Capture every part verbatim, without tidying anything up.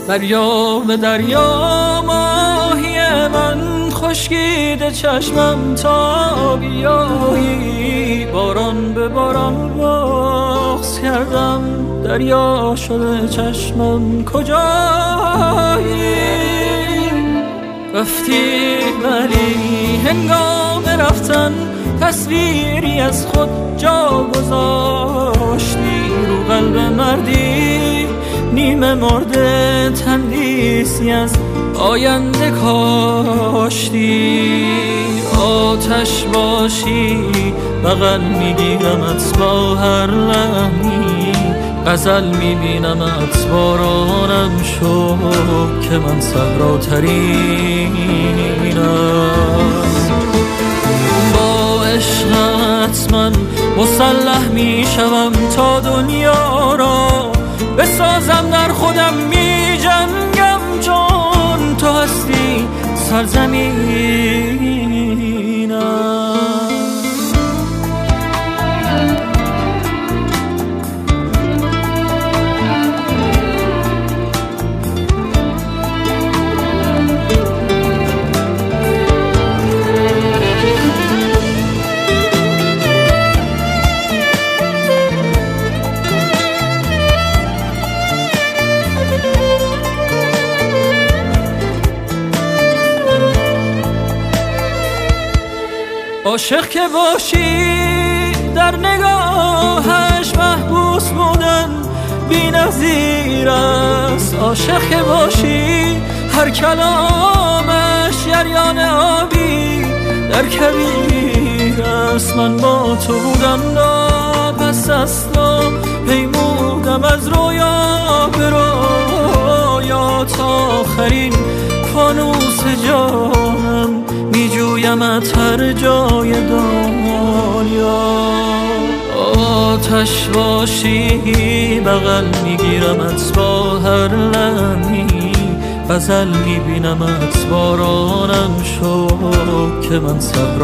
دریا به دریا ماهی من، خشکیده چشمم تا بیایی. باران به باران بغض کردم، دریا شده چشمم کجایی. رفتی ولی هنگام رفتن تصویری از خود جا گذاشتی. رو قلب مردی نیمه مرده تندیسی از آینده کاشتی. آتش باشی بغل میگیرمت با هر لحنی، غزل میبینمت بارانم شو که من صحراترینم. با عشقت من مسلح میشوم تا دنیا را بسازم، در خودم می جنگم چون تو هستی سرزمینم. عاشق که باشی در نگاهش محبوس بودن بی نظیر است. عاشق که باشی هر کلامش جریان آبی در کبیر است. من با تو بودم پس اصلا پیمودم از رویا به رویا، تا آخرین فانوس جانم می جویمت هر جای دنیا. آتش باشی بغل می گیرمت با هر لحنی، غزل می بینمت بارانم شو که من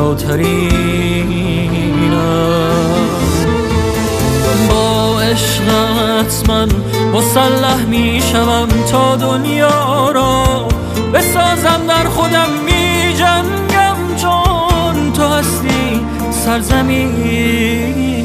صحراترینم. با عشقت من مسلح می شوم تا دنیا را بسازم، در خودم می جنگم چون تو هستی سرزمین.